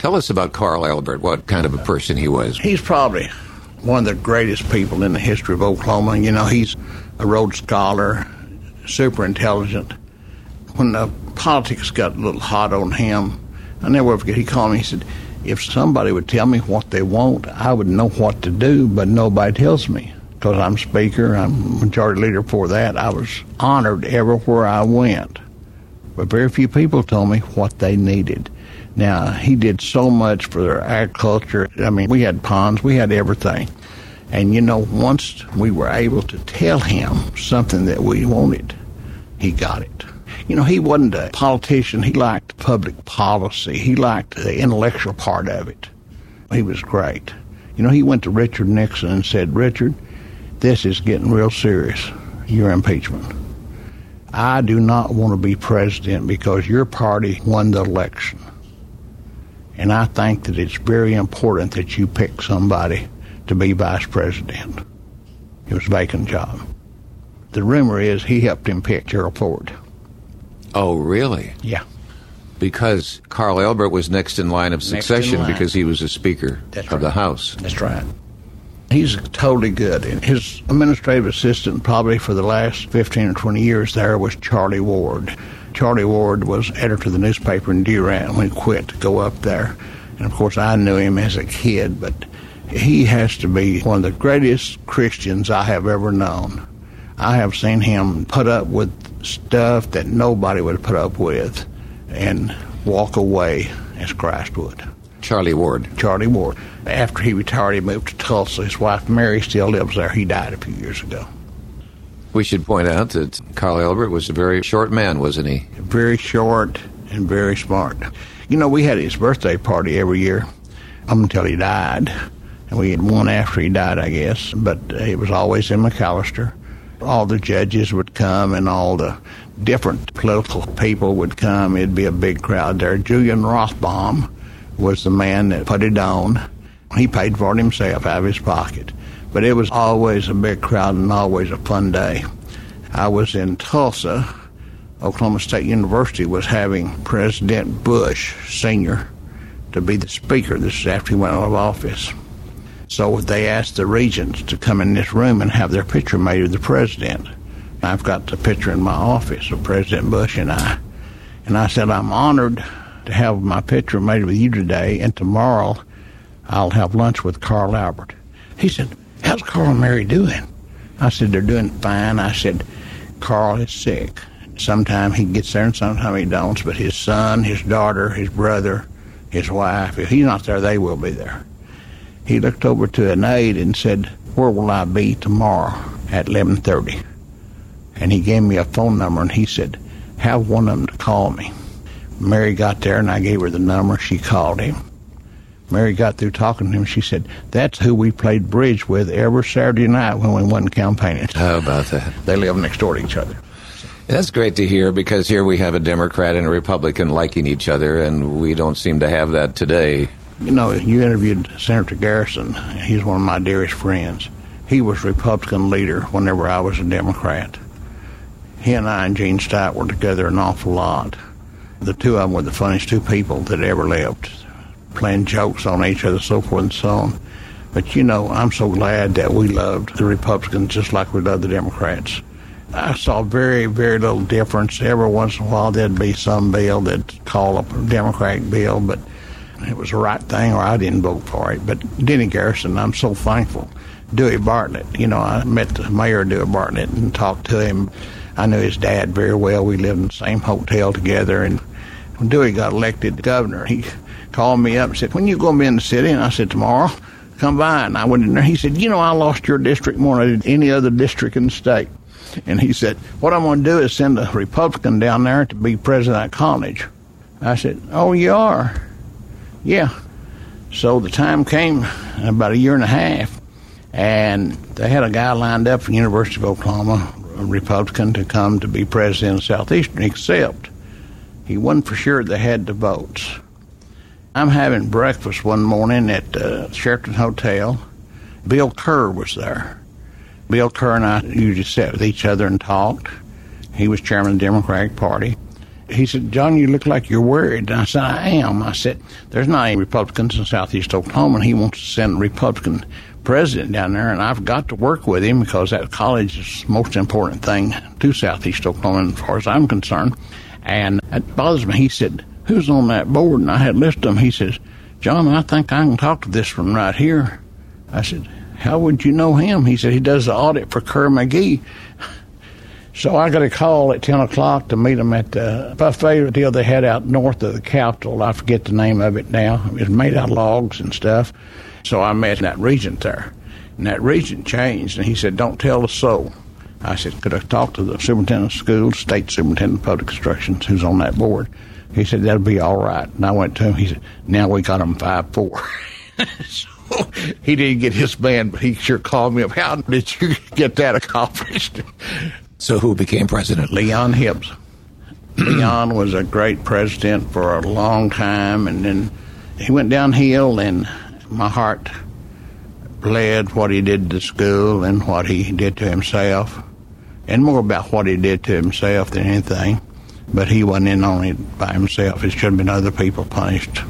Tell us about Carl Albert, what kind of a person he was. He's probably one of the greatest people in the history of Oklahoma. You know, he's a Rhodes Scholar, super intelligent. When the politics got a little hot on him, I never forget, he called me, he said, if somebody would tell me what they want, I would know what to do, but nobody tells me. Because I'm speaker, I'm majority leader for that, I was honored everywhere I went. But very few people told me what they needed. Now, he did so much for their agriculture. I mean, we had ponds, we had everything. And, you know, once we were able to tell him something that we wanted, he got it. You know, he wasn't a politician. He liked public policy. He liked the intellectual part of it. He was great. You know, he went to Richard Nixon and said, Richard, this is getting real serious, your impeachment. I do not want to be president because your party won the election. And I think that it's very important that you pick somebody to be vice president. It was a vacant job. The rumor is he helped him pick Gerald Ford. Oh, really? Yeah. Because Carl Albert was next in line of succession because he was a Speaker of the House. That's right. He's totally good. And his administrative assistant probably for the last 15 or 20 years there was Charlie Ward. Charlie Ward was editor of the newspaper in Durant when he quit to go up there. And, of course, I knew him as a kid, but he has to be one of the greatest Christians I have ever known. I have seen him put up with stuff that nobody would put up with and walk away as Christ would. Charlie Ward. Charlie Ward. After he retired, he moved to Tulsa. His wife, Mary, still lives there. He died a few years ago. We should point out that Carl Albert was a very short man, wasn't he? Very short and very smart. You know, we had his birthday party every year up until he died. And we had one after he died, I guess. But it was always in McAllister. All the judges would come and all the different political people would come. It'd be a big crowd there. Julian Rothbaum was the man that put it on. He paid for it himself out of his pocket. But it was always a big crowd and always a fun day. I was in Tulsa. Oklahoma State University was having President Bush, Sr., to be the speaker. This is after he went out of office. So they asked the regents to come in this room and have their picture made of the president. I've got the picture in my office of President Bush and I. And I said, I'm honored to have my picture made with you today, and tomorrow I'll have lunch with Carl Albert. He said, how's Carl and Mary doing? I said, they're doing fine. I said, Carl is sick. Sometimes he gets there and sometimes he don't, but his son, his daughter, his brother, his wife, if he's not there, they will be there. He looked over to an aide and said, where will I be tomorrow at 11:30? And he gave me a phone number, and he said, have one of them to call me. Mary got there, and I gave her the number. She called him. Mary got through talking to him. She said, that's who we played bridge with every Saturday night when we wasn't campaigning. How about that? They live next door to each other. That's great to hear, because here we have a Democrat and a Republican liking each other, and we don't seem to have that today. You know, you interviewed Senator Garrison. He's one of my dearest friends. He was Republican leader whenever I was a Democrat. He and I and Gene Stitt were together an awful lot. The two of them were the funniest two people that ever lived, playing jokes on each other, so forth and so on. But, you know, I'm so glad that we loved the Republicans just like we loved the Democrats. I saw very, very little difference. Every once in a while there'd be some bill that'd call up a Democratic bill, but it was the right thing, or I didn't vote for it. But Denny Garrison, I'm so thankful. Dewey Bartlett, you know, I met the mayor of Dewey Bartlett and talked to him. I knew his dad very well. We lived in the same hotel together. And when Dewey got elected governor, he called me up and said, when you going to be in the city? And I said, tomorrow. Come by. And I went in there. He said, you know, I lost your district more than I did any other district in the state. And he said, what I'm going to do is send a Republican down there to be president of college. I said, oh, you are? Yeah. So the time came about a year and a half, and they had a guy lined up from the University of Oklahoma, a Republican, to come to be president of Southeastern, except he wasn't for sure they had the votes. I'm having breakfast one morning at Sheraton Hotel. Bill Kerr was there. Bill Kerr and I usually sat with each other and talked. He was chairman of the Democratic Party. He said, John, you look like you're worried. And I said, I am. I said, there's not any Republicans in southeast Oklahoma, and he wants to send a Republican president down there, and I've got to work with him because that college is the most important thing to southeast Oklahoma as far as I'm concerned. And it bothers me. He said, who's on that board? And I had listed them. He says, John, I think I can talk to this one right here. I said, how would you know him? He said, he does the audit for Kerr McGee. So I got a call at 10 o'clock to meet him at the buffet deal they had out north of the Capitol. I forget the name of it now. It was made out of logs and stuff. So I met that regent there. And that regent changed, and he said, don't tell a soul. I said, could I talk to the superintendent of schools, state superintendent of public instruction, who's on that board? He said, that'll be all right. And I went to him. He said, now we got him 5-4. So he didn't get his man, but he sure called me up. How did you get that accomplished? So who became president? Leon Hibbs. Leon was a great president for a long time, and then he went downhill, and my heart bled what he did to school and what he did to himself, and more about what he did to himself than anything. But he wasn't in on it by himself. It should have been other people punished.